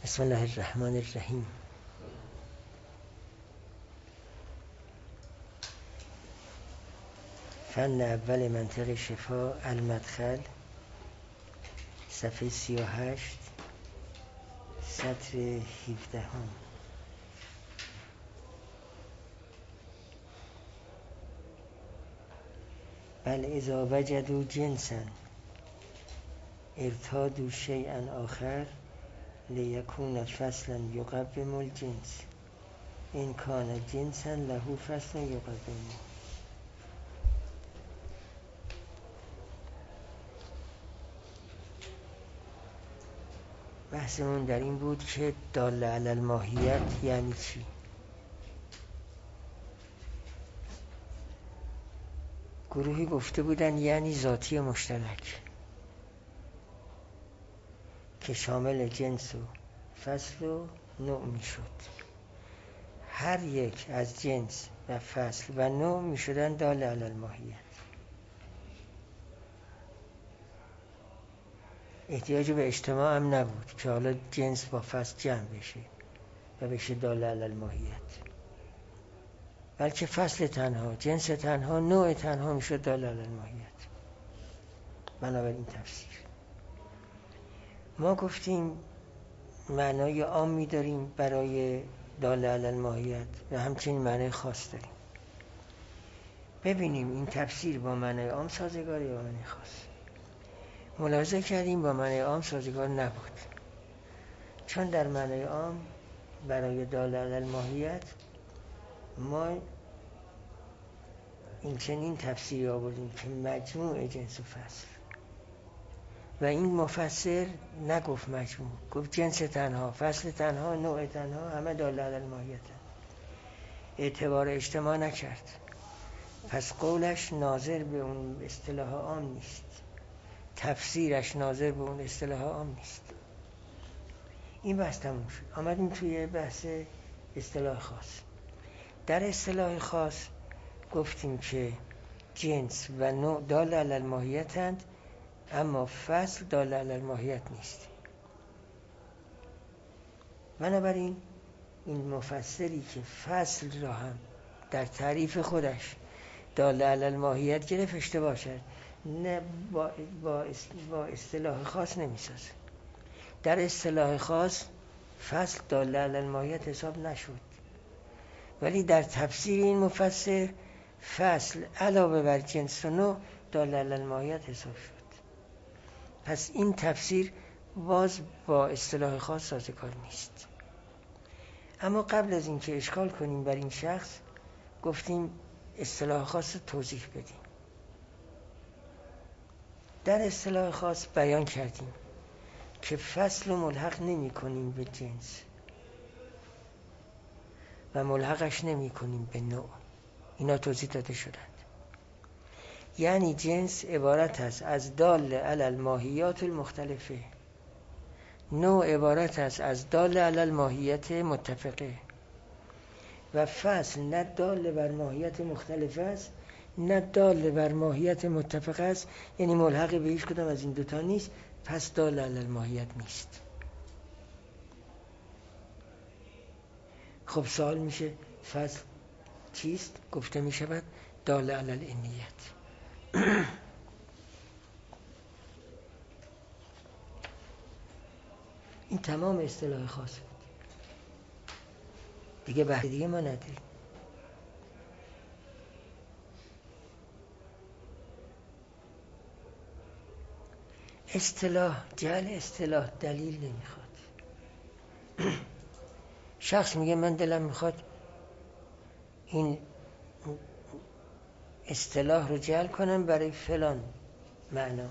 بسم الله الرحمن الرحیم. فن اول منطق شفا المدخل، صفحه 38 سطر 17. بل اذا وجدوا جنسا ارتادوا شیئا آخر لیکون فصلا یقوم الجنس این کان جنسا له فصل یقوم. بحثمون در این بود که داله علی الماهیت یعنی چی؟ گروهی گفته بودن یعنی ذاتی مشترک که شامل جنس و فصل و نوع می شد. هر یک از جنس و فصل و نوع می شدن داله علی الماهیت. احتیاج به اجتماع هم نبود که حالا جنس با فصل جمع بشه و بشه داله علی الماهیت، بلکه فصل تنها، جنس تنها، نوع تنها می شد داله علی الماهیت. بنابراین تفسیر ما گفتیم معنای عام می داریم برای داله علی الماهیت و همچنین معنای خاص داریم. ببینیم این تفسیر با معنای عام سازگاره یا معنای خاص. ملاحظه کردیم با معنای عام سازگار نبود، چون در معنای عام برای داله علی الماهیت ما این چنین تفسیری آوردیم که مجموع جنس و فصل، و این مفسر نگفت مجموع، گفت جنس تنها، فصل تنها، نوع تنها، همه داله علی الماهیت. اعتبار اجتماع نکرد، پس قولش ناظر به اون اصطلاح عام نیست، تفسیرش ناظر به اون اصطلاح عام نیست. این بحث تموم شد. آمدیم توی بحث اصطلاح خاص. در اصطلاح خاص گفتیم که جنس و نوع داله علی الماهیت‌اند، اما فصل داله علی الماهیت نیست. بنابراین این مفسری که فصل را هم در تعریف خودش داله علی الماهیت گرفت اشتباه کرد. نه، با اصطلاح خاص نمیسازه. در اصطلاح خاص فصل داله علی الماهیت حساب نشد، ولی در تفسیر این مفسر فصل علاوه بر جنس و نوع داله علی الماهیت حساب شد. پس این تفسیر باز با اصطلاح خاص سازگار نیست. اما قبل از این که اشکال کنیم بر این شخص، گفتیم اصطلاح خاص توضیح بدیم. در اصطلاح خاص بیان کردیم که فصل رو ملحق نمی کنیم به جنس و ملحقش نمی کنیم به نوع. اینا توضیح داده شدند. یعنی جنس عبارت است از داله علی الماهیات المختلفه، نوع عبارت است از داله علی الماهیت متفقه، و فصل نه داله بر ماهیت مختلفه است نه داله بر ماهیت متفقه است، یعنی ملحق به هیچ کدام از این دوتا نیست، پس داله علی الماهیت نیست. خب سوال میشه فصل چیست؟ گفته میشود داله علی الانیت. این تمام اصطلاح خاص بود دیگه، بحث دیگه ما نداریم. اصطلاح جعل اصطلاح دلیل نمیخواد. شخص میگه من دلم میخواد این اصطلاح رو جعل کنم برای فلان معنا،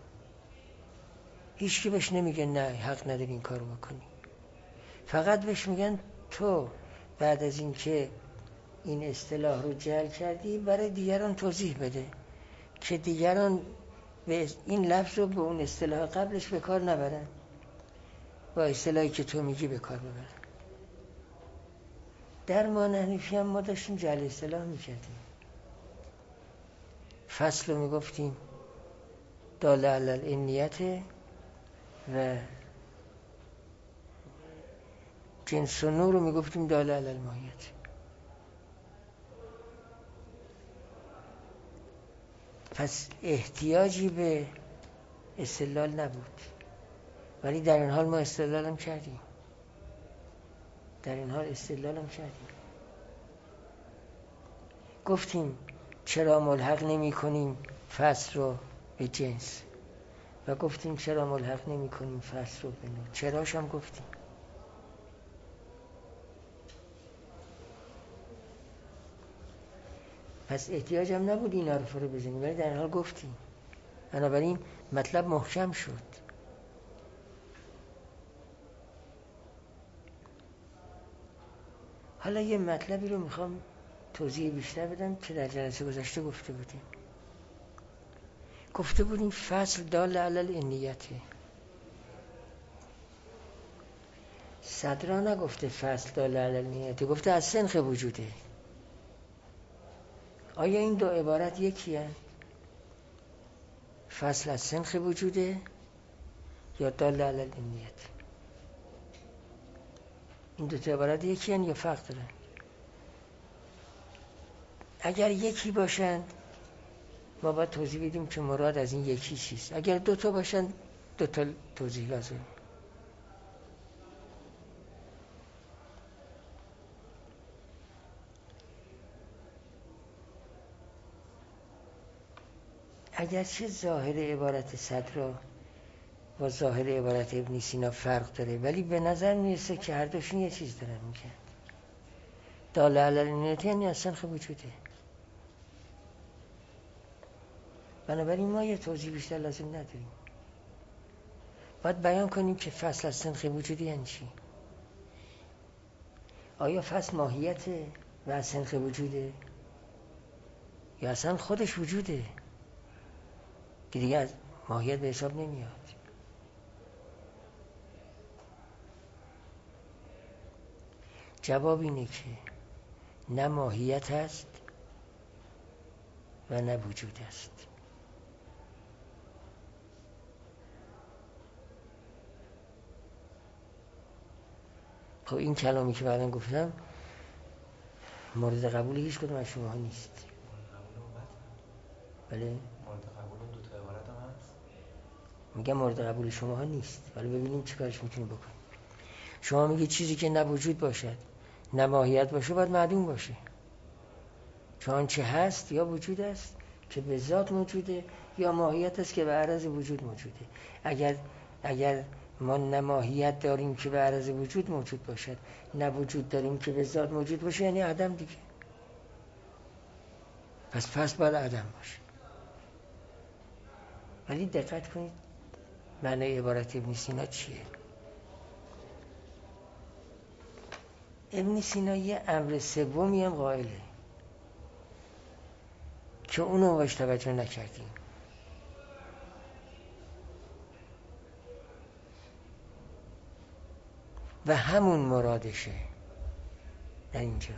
هیچ کی بهش نمیگه نه حق نداری این کارو بکنی، فقط بهش میگن تو بعد از این که این اصطلاح رو جعل کردی برای دیگران توضیح بده که دیگران به این لفظ رو به اون اصطلاح قبلش به کار نبرن، با اصطلاحی که تو میگی به کار ببرن. در ما حنفی هم ما داشتیم جعل اصطلاح میکردیم. فصل رو میگفتیم داله علی الانیت و جنس و نوع رو میگفتیم داله علی الماهیت. پس احتیاجی به استدلال نبود، ولی در این حال ما استدلال هم کردیم. گفتیم چرا ملحق نمی کنیم فصل رو به جنس و گفتیم چرا ملحق نمی کنیم فصل رو به نوع. چراش هم گفتیم. پس احتیاج هم نبود این حرفا رو بزنیم، ولی در این حال گفتیم. بنابراین مطلب محکم شد. حالا یه مطلبی رو میخوام توضیح بیشتر بدم که در جلسه گذشته گفته بودیم فصل دال علی الانیته. صدرا نگفته فصل دال علی الانیته، گفته از سنخ وجوده. آیا این دو عبارت یکی هست؟ فصل از سنخ وجوده یا دال علی الانیته؟ این دو تا عبارت یکی هست یا فرق دارن؟ اگر یکی باشند ما باید توضیح بدیم که مراد از این یکی چیست. اگر دو تا باشند دو تا توضیح لازم. اگرچه ظاهر عبارت صدرا و ظاهر عبارت ابن سینا فرق داره، ولی به نظر میرسه که هر دوشون یه چیز دارن میگن. داله علی الانیته یعنی از سنخ وجوده. بنابراین ما یه توضیح بیشتر لازم نداریم. باید بیان کنیم که فصل از سنخ وجوده یعنی چی. آیا فصل ماهیته و از سنخ وجوده یا اصلا خودش وجوده که دیگه از ماهیت به حساب نمیاد؟ جواب اینه که نه ماهیت است و نه وجود است. خب این کلامی که بعداً گفتم مورد قبول هیچ کدوم از شما نیست. بله؟ مورد قبول اون دو تا عبارت هم هست؟ میگم مورد قبول شما نیست، ولی ببینیم چیکارش میتونیم بکنیم. شما میگه چیزی که نه وجود باشد نه ماهیت باشه باید معدوم باشه. چون چه هست یا وجود است که به ذات موجوده یا ماهیت است که به عرض وجود موجوده. اگر ما نه ماهیت داریم که به عرض وجود موجود باشد نه وجود داریم که به ذات موجود باشه، یعنی عدم دیگه. پس باید عدم باشه. ولی دقت کنید معنی عبارت ابن سینا چیه. ابن سینا یه امر سومی هم قائله که اونو باش توجه نکردیم. و همون مرادشه در اینجا.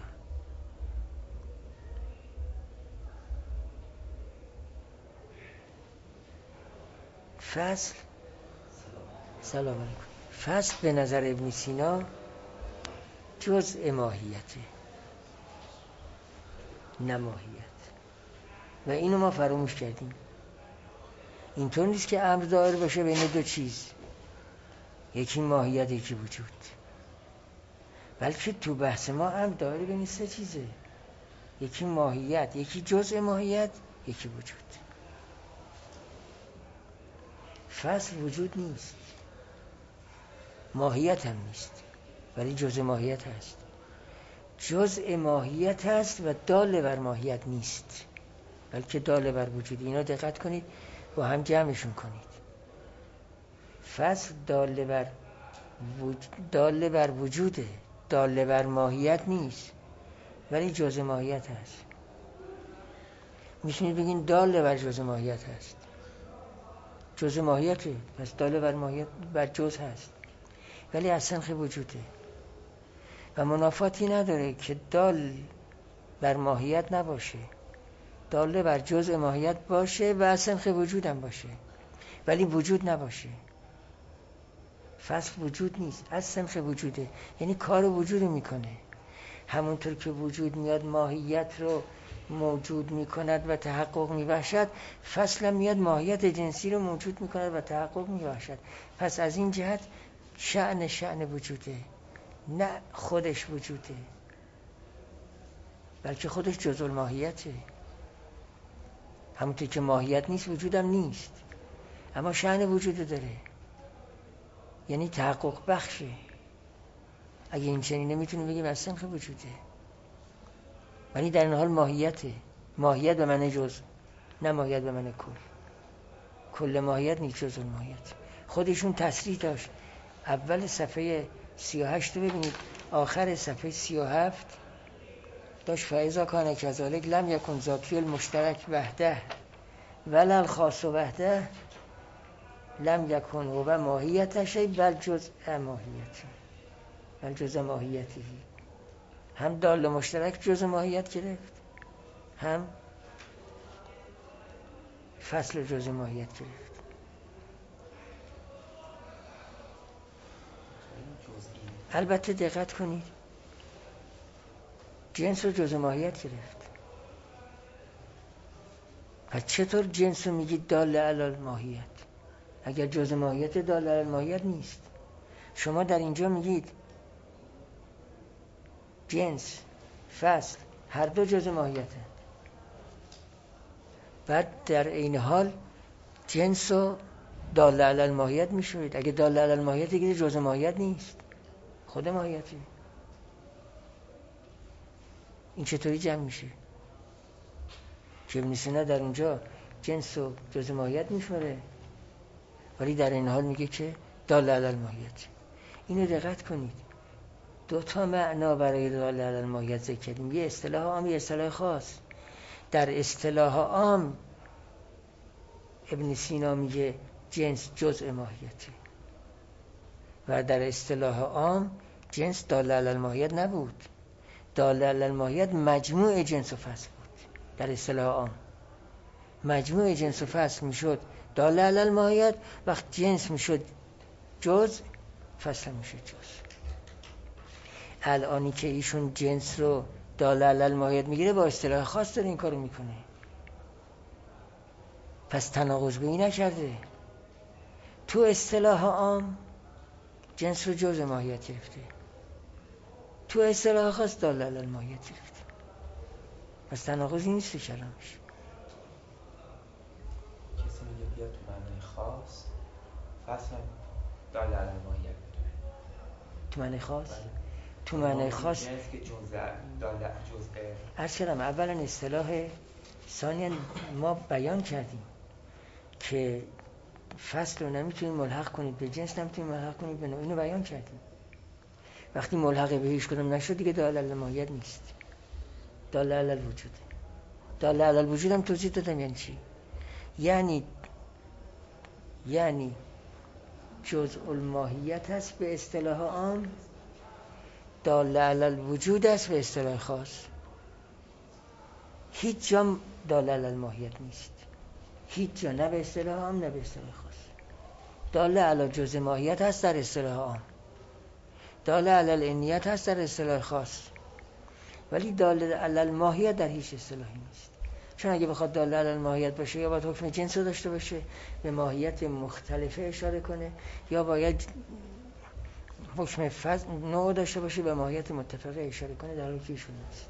فصل سلام علیکم. فصل به نظر ابن سینا جزء ماهیته نه ماهیت، و اینو ما فراموش کردیم. اینطور نیست که امر دایر باشه بین دو چیز، یکی ماهیت یکی وجود، بلکه تو بحث ما امر دایر بین سه چیزه، یکی ماهیت، یکی جزء ماهیت، یکی وجود. فصل وجود نیست، ماهیت هم نیست، ولی جزء ماهیت هست. جزء ماهیت هست و دال بر ماهیت نیست، بلکه دال بر وجود. اینا دقت کنید با هم جمعشون کنید. فصل دال بر وجوده، دال بر ماهیت نیست، ولی جزء ماهیت هست. میتونید بگین دال بر جزء ماهیت هست، جزء ماهیته، پس دال بر ماهیت بر جزء هست، ولی از سنخ وجوده و منافاتی نداره که دال بر ماهیت نباشه، دال بر جزء ماهیت باشه و از سنخ وجود هم باشه، ولی وجود نباشه. فصل وجود نیست، اصلش وجوده، یعنی کار وجود میکنه. همونطور که وجود میاد ماهیت رو موجود میکند و تحقق میبخشد، فصل میاد ماهیت جنسی رو موجود میکند و تحقق میبخشد. پس از این جهت شأن وجوده، نه خودش وجوده، بلکه خودش جزء الماهیته. همونطور که ماهیت نیست وجودم نیست، اما شأن وجود داره، یعنی تحقق بخشه. اگه این چنینه میتونیم بگیم اصلا که وجوده، ولی در این حال ماهیته. ماهیت به معنی جزء، نه ماهیت به معنی کل. کل ماهیت نیست، جزء الماهیت. خودشون تصریح داشت. اول صفحه 38 رو ببینید، آخر صفحه 37 داشت فاذا کان کذالک لم یکن ذاتی المشترک وحده ولا الخاص وحده لم یکن هو ماهیت شیء بل جزء ماهیت، بل جزء ماهیتی. هم دال مشترک جزء ماهیت گرفت، هم فصل جزء ماهیت گرفت. البته دقت کنید، جنس رو جزء ماهیت گرفت. پس چطور جنس رو میگید دال علی الماهیت اگر جزء ماهیت دال علی الماهیت نیست؟ شما در اینجا میگید جنس، فصل هر دو جزء ماهیته، بعد در این حال جنس رو دال علی الماهیت میشوید. اگه دال علی الماهیت دیگه جزء ماهیت نیست، خود ماهیته. این چطوری جمع میشه؟ که ابن سینا در اونجا جنس و جزء ماهیت میشماره، ولی در این حال میگه که دال علی الماهیت. اینو دقت کنید، دو تا معنا برای دال علی الماهیت ذکر کردیم، یه اصطلاح عام، یه اصطلاح خاص. در اصطلاح عام ابن سینا میگه جنس جزء ماهیته، و در اصطلاح عام جنس دال علی الماهیت نبود. دال علی الماهیت مجموع جنس و فصل بود. در اصطلاح عام مجموع جنس و فصل میشد دال علی الماهیت، وقت جنس میشد جزء، فصل میشد جزء. الانی که ایشون جنس رو دال علی الماهیت میگیره، با اصطلاح خاص داره این کارو میکنه. پس تناقض به این نکرده. تو اصطلاح عام جنس رو جزء ماهیت گرفته، تو اصطلاح خاص دال علی الماهیت گرفته. پس تناقضی نیست تو کلامش. کسی میگه بیاد تو معنای خاص، فصل هم دال علی الماهیت. تو معنی خاص؟ بله. تو معنی خاص جنس که جزء عرض کردم اولا اصطلاح، ثانیا ما بیان کردیم که فصل رو نمیتونید ملحق کنید به جنس، نمیتونید ملحق کنید به نوع. اینو بیان کردیم. وقتی ملحق به هیچ کدوم نشد دیگه دال علی الماهیت نیست، دال علی الوجود. دال علی الوجود هم توضیح دادم یعنی چی. یعنی جزء الماهیت هست به اصطلاح عام، دال علی الوجود است به اصطلاح خاص. هیچ جا دال علی الماهیت نیست، هیچ جا، نه به اصطلاح عام نه به اصطلاح خاص. دال علی جزء ماهیت هست در اصطلاح عام، دال علی الانیت هست در اصطلاح خاص، ولی دال علی الماهیت در هیچ اصطلاحی نیست. چون اگه بخواد دال علی الماهیت باشه، یا باید حکم جنس رو داشته باشه، به ماهیت مختلفه اشاره کنه، یا باید حکم نوع داشته باشه، به ماهیت متفقه اشاره کنه، در حالی که ایشون نیست.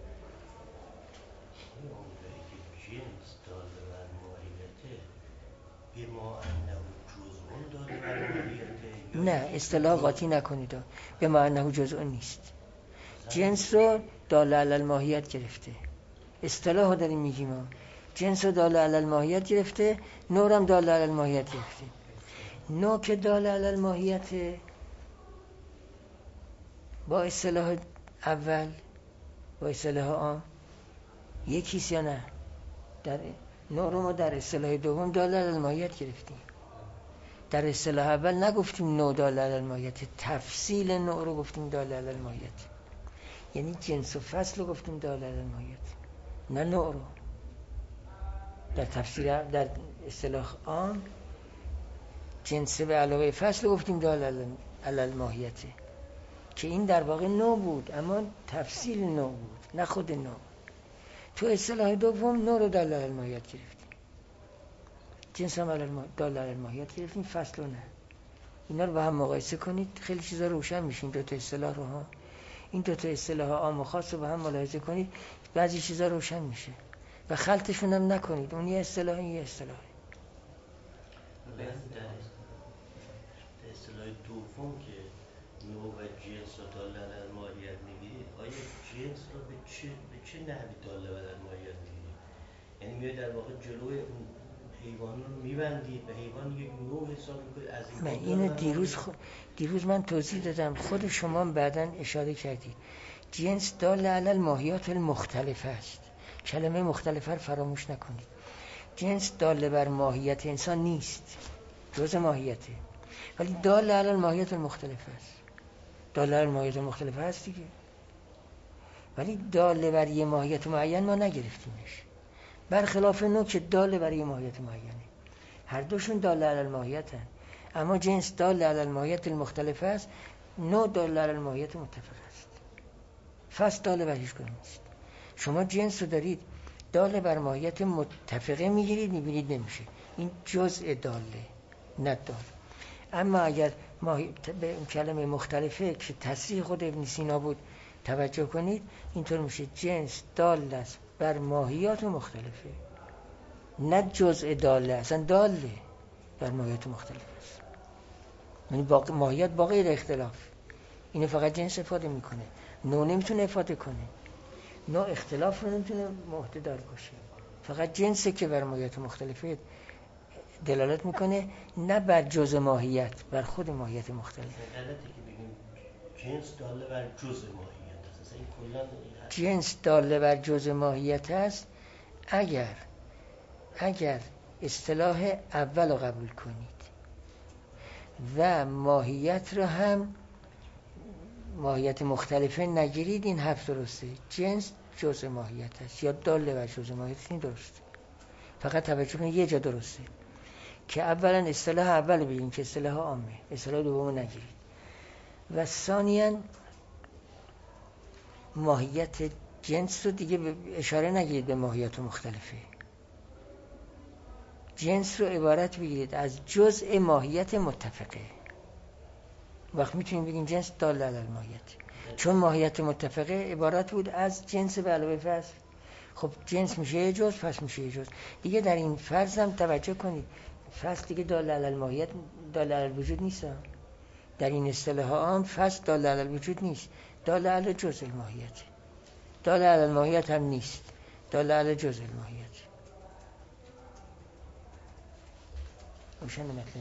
جنس داده بر ماهیته بما انه جزء داده بر ماهیته، نه اصطلاح قاطی نکنید، بما انه جزء نیست. جنس رو دال علی الماهیت گرفته، اصطلاح رو داریم میگیم ما. جنس رو دال علی الماهیت گرفته، نوع هم دال علی الماهیت گرفته. نوع که دال علی الماهیت با اصطلاح اول، با اصطلاح عام یکیست یا نه؟ در نوع رو ما در اصطلاح دوم دال علی الماهیت گرفتیم. در اصطلاح اول نگفتیم نوع دال علی الماهیت، تفصیل نوع رو گفتیم دال علی الماهیت. یعنی جنس و فصل رو گفتیم دال علی الماهیت، نه نوع رو. در تفسیر در اصطلاح عام جنس به علاوه فصل گفتیم دال علی ماهیته، که این در واقع نوع بود اما تفصیل نوع بود نه خود نوع. تو اصطلاح دوم نوع رو دال علی ماهیت گرفتیم، جنس هم دال علی ماهیت گرفتیم، فصل رو نه. اینا رو با هم مقایسه کنید خیلی چیزا روشن میشین. دو تا اصطلاح رو ها، این دو تا اصطلاح عام و خاص رو با هم ملاحظه کنید بعضی چیزا روشن میشه و خلطشون هم نکنید. اون یه اصطلاح این یه اصطلاح. در اصطلاح دوم که نوع و جنس رو داله بر ماهیت میگیرید، آیا جنس رو به چه نحوی داله بر ماهیت میگیرید؟ یعنی میاد در واقع جلوی اون حیوان رو میبندید و حیوان یک نوع حساب میکنید از این. من اینو دیروز من توضیح دادم، خود شما بعداً اشاره کردید. جنس دال علی الماهیات المختلفه است. کلمه مختلفه رو فراموش نکنید. جنس دال بر ماهیت انسان نیست، جزء ماهیته، ولی دال علی الماهیات المختلفه است. دال علی الماهیات المختلفه است دیگه، ولی دال بر یه ماهیت معین ما نگرفتیمش، برخلاف نوع که دال بر یه ماهیت معینه. هر دوشون دال علی الماهیتن، اما جنس دال علی الماهیات المختلفه است، نوع دال علی الماهیات متفقه است. فصل دال بر هیچ کدوم نیست. شما جنس رو دارید دال بر ماهیت متفقه میگیرید، میبینید نمیشه، این جزء داله نه دال. اما اگر به این کلمه مختلفه که تصریح خود ابن سینا بود توجه کنید، اینطور میشه جنس دال است بر ماهیات مختلفه، نه جزء داله، اصلا داله بر ماهیات مختلف است. یعنی ماهیت با غیر اختلاف، اینو فقط جنس افاده میکنه، نوع نمیتونه افاده کنه، نوع اختلاف رو نمیتونه محتدار باشه، فقط جنسه که بر ماهیت مختلفه دلالت میکنه، نه بر جزء ماهیت، بر خود ماهیت مختلف. غلطه که بگیم جنس داله بر جزء ماهیت است. این کلا جنس داله بر جزء ماهیت است اگر اصطلاح اول رو قبول کنید و ماهیت رو هم ماهیت مختلفه نگیرید، این حرف درسته. جنس جزء ماهیت است یا داله بر جزء ماهیت، این درسته. فقط توجه کنید یه جا درسته که اولا اصطلاح اول رو بگیرید که اصطلاح عامه، اصطلاح دوم رو نگیرید. و ثانیاً ماهیت جنس رو دیگه اشاره نگیرید به ماهیت مختلفه، جنس رو عبارت بگیرید از جزء ماهیت متفقه. وقت میتونیم بگیم جنس دال علی الماهیت، چون ماهیت متفقه عبارت بود از جنس به علاوه فصل. خب جنس میشه یه جزء، فصل میشه یه جزء دیگه. در این فرض هم توجه کنید فصل دیگه دال علی الماهیت، دال علی الوجود نیست. در این اصطلاح عام فصل دال علی الوجود نیست، دال علی جزء الماهیت. دال علی الماهیت هم نیست، دال علی جزء الماهیت. روشن مطلب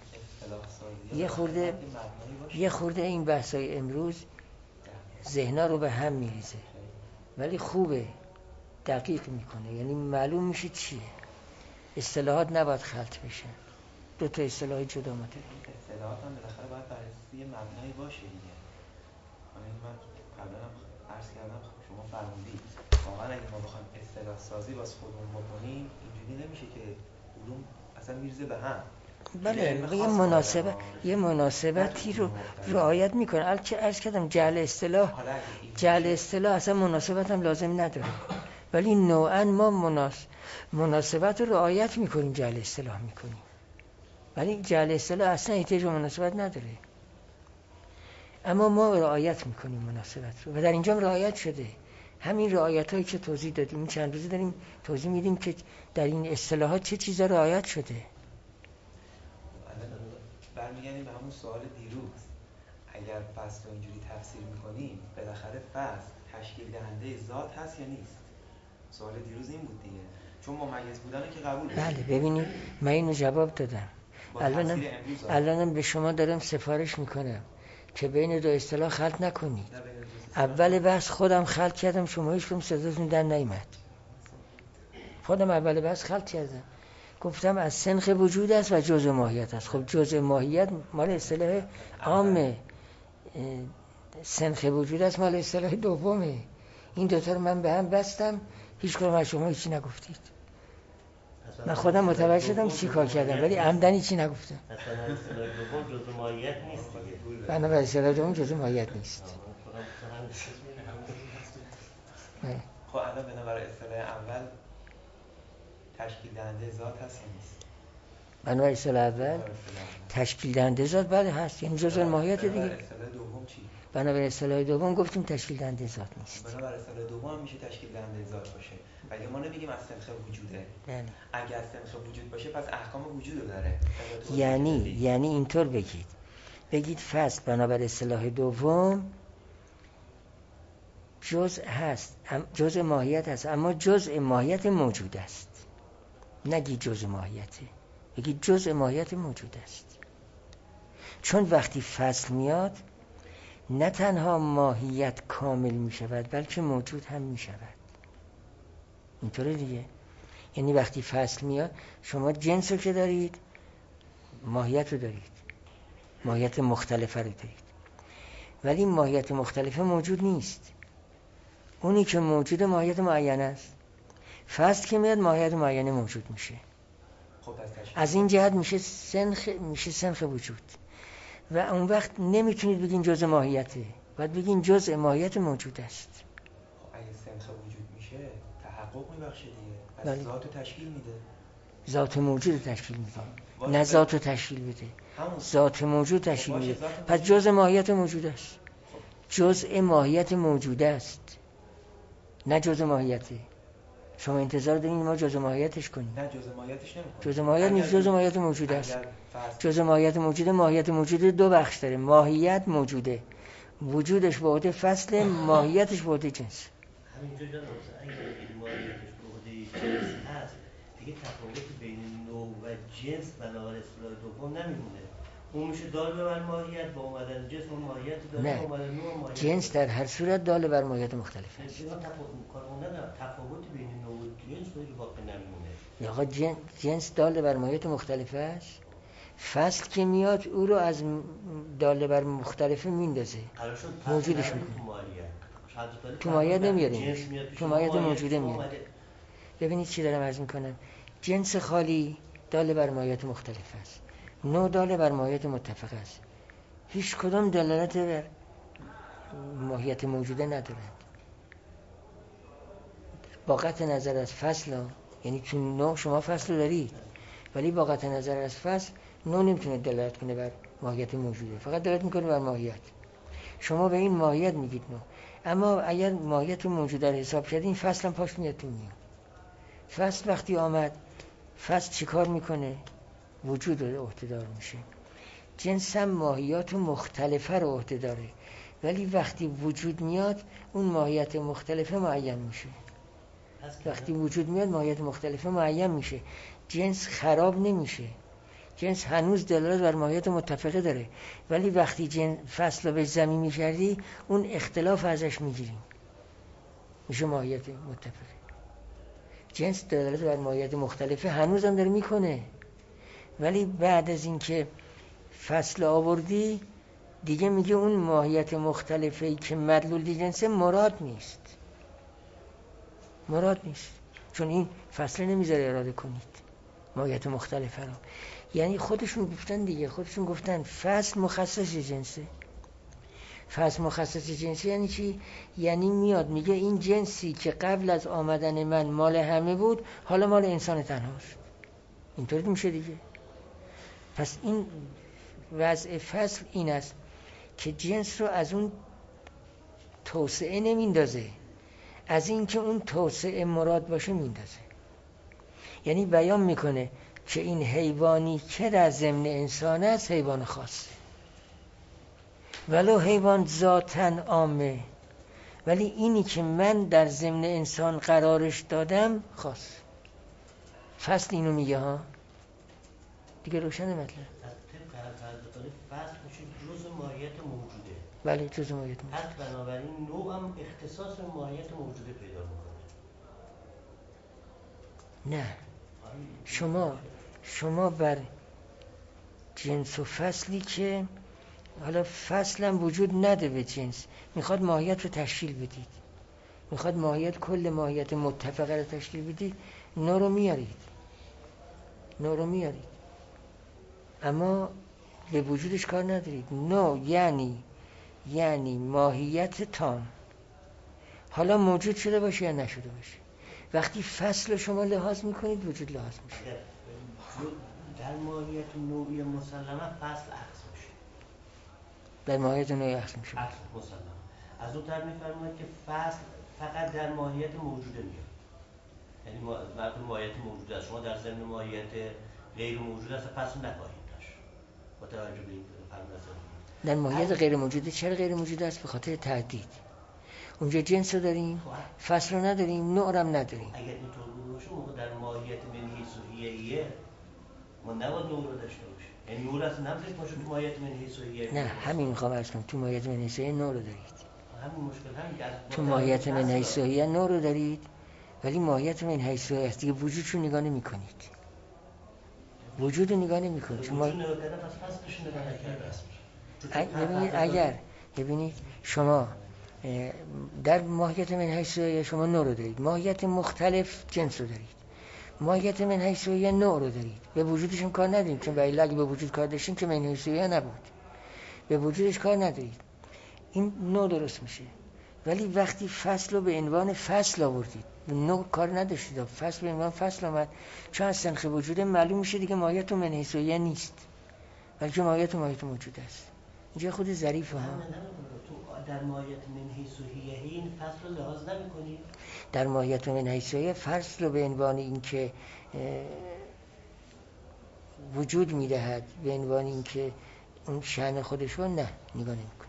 یه خورده این بحثای امروز ذهنا رو به هم میریزه، ولی خوبه دقیق میکنه، یعنی معلوم میشه چیه. اصطلاحات نباید خلط بشن، دو تا اصطلاح جدا متفاوت. اصطلاحات هم بالاخره باید بر اساس یه مبنایی باشه دیگه. من قبلا هم عرض کردم شما فرمودید واقعا اگه ما بخوایم اصطلاح سازی واسه خودمون بکنیم اینجوری نمیشه که علوم اصلا میرزه به هم. بله، یه مناسبتی رو رعایت میکنه. البته عرض کردم جعل اصطلاح اصلا مناسبت هم لازم نداره، ولی نوعا ما مناسبت رو رعایت میکنیم، جعل اصطلاح میکنیم، ولی جعل اصطلاح اصلا احتیاج به مناسبت نداره، اما ما رعایت میکنیم مناسبت رو و در اینجا رعایت شده. همین رعایت هایی که توضیح دادیم، این چند روزی داریم توضیح میدیم که در این اصطلاحات چه چیزا رعایت شده. برمیگردیم به همون سوال دیروز، اگر فصل رو اینجوری تفسیر میکنیم بالاخره فصل تشکیل دهنده ذات هست یا نیست؟ سوال دیروز این بود دیگه، چون ممیز بودن که قبول داریم. بله ببینید من اینو جواب دادم. الانم به شما دارم سفارش میکنم که بین دو اصطلاح خلط نکنید. اول بحث خودم خلط کردم، شما هیچ کدوم صداتون در نیامد. خودم اول بحث خلط کردم، گفتم از سنخ وجود است و جزء ماهیت است. خب جزء ماهیت مال اصطلاح عامه، سنخ وجود است مال اصطلاح دومه. این دوتا رو من به هم بستم، هیچ کدوم از شما هیچی نگفتید. پس مثلا من خودم متوجه شدم چی کار کردم ولی عمدنی چی نگفتم. مثلا اصطلاح دوم جزء ماهیت نیست دیگه. بنابراین اصطلاح دوم جزء ماهیت نیست. خب الان بنابراین اصطلاح اول تشکیل دهنده ذات هست یا نیست؟ بنابراین اصطلاح اول تشکیل دهنده ذات بله هست، یعنی جزء ماهیت دیگه. اصطلاح دوم چی؟ بنابراین اصطلاح دوم گفتیم تشکیل دهنده ذات نیست. بنابراین اصطلاح دوم میشه تشکیل دهنده ذات باشه. اگه ما نمیگیم از سنخ وجوده. بله. اگه از سنخ وجود باشه پس احکام وجود داره. یعنی اینطور بگید فصل بنابراین اصطلاح دوم جزء هست، جزء ماهیت هست، اما جزء ماهیت موجود است. نگی جزء ماهیته، بگید جزء ماهیت موجود است. چون وقتی فصل میاد نه تنها ماهیت کامل می شود بلکه موجود هم می شود. اینطوره دیگه. یعنی وقتی فصل میاد شما جنس رو که دارید، ماهیت رو دارید، ماهیت مختلفه رو دارید، ولی ماهیت مختلفه موجود نیست. اونی که موجود ماهیت معین است. فصل که میاد ماهیت معینه موجود میشه. خب از این جهت میشه سنخ وجود. و اون وقت نمیتونید بگین جزء ماهیته، باید بگین جزء ماهیت موجود است. خب اگه سنخ وجود میشه تحقق میبخشه دیگه. پس بله. ذات رو تشکیل میده. ذات موجود تشکیل میده، نه ذات رو تشکیل بده. ذات موجود تشکیل میده. پس جزء ماهیت موجود است. جزء ماهیت موجود است، نه جزء ماهیته. شما انتظار دارین ما جزء ماهیتش کنیم؟ نه جزء ماهیتش نمی‌کنیم. جزء ماهیت نیست، جزء ماهیت موجود است. جزء ماهیت موجوده. ماهیت موجوده دو بخش داره. ماهیت موجوده، وجودش به عهده فصل، ماهیتش به عهده جنس. همینجا جان اگه ماهیتش به عهده جنس هست دیگه تفاوت بین نوع و جنس بنابراین اصطلاح دوم نمیمونه. اون میشه دال بر ماهیت، با اومدن جنس اون ماهیت داره، نه. با اومدن نوع ماهیت. جنس در هر صورت دال بر ماهیت مختلف است. تفاوت بین نوع و جنس دیگه واقع نمیمونه. یا آقا جنس دال بر ماهیت مختلف است. فصل که میاد او رو از دال بر مختلفه میندازه، موجودش میکنه. تو ماهیت نمیاریم، تو ماهیت موجوده میاد. ببینید چی دارم عرض میکنم. جنس خالی دال بر ماهیت مختلف است، نوع دال بر ماهیت متفق است. هیچ کدام دلالت بر ماهیت موجوده ندارند. با قطع نظر از فصل یعنی چون نوع شما فصل دارید، ولی با قطع نظر از فصل نوع نمیتونه دلالت کنه بر ماهیت موجوده، فقط دلالت میکنه بر ماهیت. شما به این ماهیت میگید نوع، اما اگر ماهیت موجوده رو حساب کردین فصل هم پاش میاد تو میاد. فصل وقتی آمد، فصل چیکار میکنه؟ وجود رو عهده‌دار میشه. جنس هم ماهیات مختلفه رو عهده داره، ولی وقتی وجود میاد اون ماهیت مختلفه معین میشه. وقتی وجود میاد ماهیت مختلفه معین میشه. جنس خراب نمیشه. جنس هنوز دلالت بر ماهیت متفقه داره، ولی وقتی فصل رو به زمین میکردی اون اختلاف ازش میگیریم، میشه ماهیت متفقه. جنس دلالت بر ماهیت مختلفه هنوز هم داره میکنه، ولی بعد از اینکه فصل آوردی دیگه میگه اون ماهیت مختلفه‌ای که مدلول جنسه مراد نیست، چون این فصل نمیذاره اراده کنید ماهیت مختلفه رو. یعنی خودشون گفتن فصل مخصص جنسه. فصل مخصص جنسه یعنی چی؟ یعنی میاد میگه این جنسی که قبل از آمدن من مال همه بود حالا مال انسان تنهاست. اینطوری میشه دیگه. پس این وضع فصل این است که جنس رو از اون توسعه نمیندازه، از این که اون توسعه مراد باشه میندازه. یعنی بیان میکنه که این حیوانی که در ضمن انسان است حیوان خاصه، ولو حیوان ذاتاً عامه، ولی اینی که من در ضمن انسان قرارش دادم خاص. فصل اینو میگه ها دیگه، روشنه مطلب. فصل میشه جزء ماهیت موجوده. بله جزء ماهیت موجوده. پس بنابراین نوع هم اختصاص ماهیت موجوده پیدا میکنه. نه، شما بر جنس و فصلی که حالا فصل هم وجود نده به جنس، میخواد ماهیت رو تشکیل بدید، میخواد کل ماهیت متفقه رو تشکیل بدید، نوع رو میارید. نوع رو میارید، اما به وجودش کار ندارید. نوع یعنی ماهیت تام، حالا موجود شده باشه یا نشده باشه. وقتی فصل شما لحاظ میکنید وجود لحاظ میشه. در ماهیت نوعی مسلمه فصل عکس میشه. در ماهیت نوعی عکس میشه. عکس مسلمه. از اون طرف میفرماید که فصل فقط در ماهیت موجوده میاد. یعنی وقتی ماهیت موجود است، شما در ضمن ماهیت غیر موجود است فصل نخواهید داشت. با توجه به این فرض در ماهیت غیر موجوده. چرا غیر موجود است؟ به خاطر تهدید. اونجا جنس رو داریم، فصل رو نداریم، نوع رو هم نداریم. اگر اینطور بود باشه موقع در ماهیت من حیث هیه ما نباید نوع رو داشته باشیم. یعنی نوع اصلا نمیشه باشه تو ماهیت من حیث هیه. نه، همین میخوام عرض کنم. تو ماهیت من حیث هیه نوع رو دارید. همین مشکل همین که تو ماهیت من حیث هیه نوع رو دارید، ولی ماهیت من حیث هیه دیگه وجودشو نگاه نمی‌کنید. وجود رو نگاه نمی‌کنید. شما وجود نگاه کردن پس فصلش نگاه نکردید. ببینید شما در ماهیت من حیث هیه شما نوع رو دارید، ماهیت مختلف جنس رو دارید. ماهیت من حیث هیه نوع رو دارید، به وجودش کار نداریم، چون اگه به وجود کار داشتیم که من حیث هیه نبود. به وجودش کار ندارید، این نوع درست میشه. ولی وقتی فصل رو به عنوان فصل آوردید، نوع کار نداشتید، فصل به عنوان فصل آمد، چون از سنخ وجوده معلوم میشه دیگه ماهیت من حیث هیه نیست، بلکه ماهیت موجود است. اینجا خود ظریفه ها. در ماهیت من حیث هیه این فصل رو لحاظ نمی‌کنید؟ در ماهیت من حیث هیه فصل رو به عنوان اینکه وجود میدهد، به عنوان اینکه اون شأن خودش رو نه نگاه نمی‌کنه.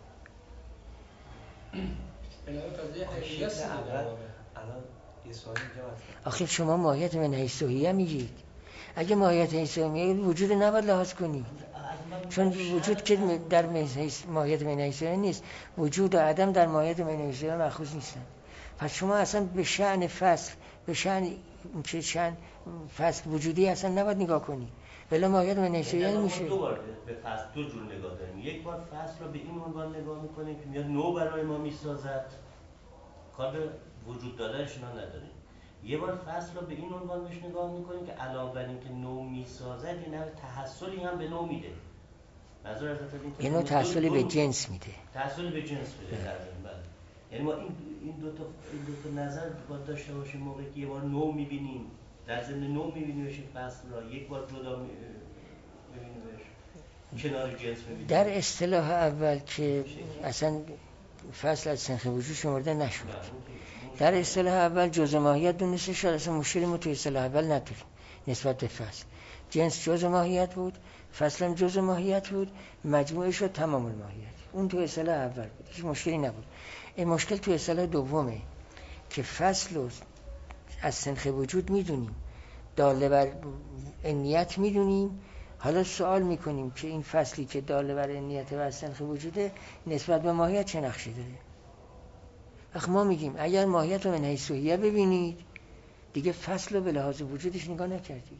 آخه شما ماهیت من حیث هیه میگید، اگه ماهیت حیث هیه میگید وجود نباید لحاظ کنید، چون وجود که در ماهیت من حیث هیه نیست. وجود و عدم در ماهیت من حیث هیه مأخوذ نیستن. پس شما اصلا به شأن فصل، به شأن که شأن فصل وجودی اصلا نباید نگاه کنید، ولی ماهیت من حیث هیه نمیشه. دو بار به فصل دو جور نگاه داریم. یک بار فصل رو به این عنوان نگاه میکنیم که میاد نو برای ما میسازد، کار به وجود دادنش نداریم. یه بار فصل رو به این عنوان بهش نگاه میکنیم که علاوه بر اینکه نو میسازد یه نوع تحصلی هم به نو میده. منظور از یه نوع تحصلی به جنس میده. تحصلی به جنس میده در ضمن. یعنی ما این دو تا نظر باید داشته باشیم موقعی که یه بار نو میبینیم، در ضمن نو میبینیمش این فصل را، یک بار جدا میبینیمش کنار جنس میبینیم. در اصطلاح اول که اصلا فصل از سنخ وجود شمرده نشد، در اصطلاح اول جزء ماهیت دونسته شد. اصلا مشکلی ما توی اصطلاح اول نداریم نسبت به فصل. جنس جزء ماهیت بود، فصل هم جزء ماهیت بود، مجموعه شد تمام الماهیت. اون توی اصطلاح اول بود، هیچ مشکلی نبود. این مشکل توی اصطلاح دومه که فصل رو از سنخ وجود میدونیم، داله بر انیت میدونیم. حالا سوال میکنیم که این فصلی که داله بر انیت و از سنخ وجوده نسبت به ماهیت چه نقشی داره؟ وقت ما میگیم اگر ماهیت رو من حیث هیه ببینید دیگه فصل رو به لحاظ وجودش نگاه نکردید.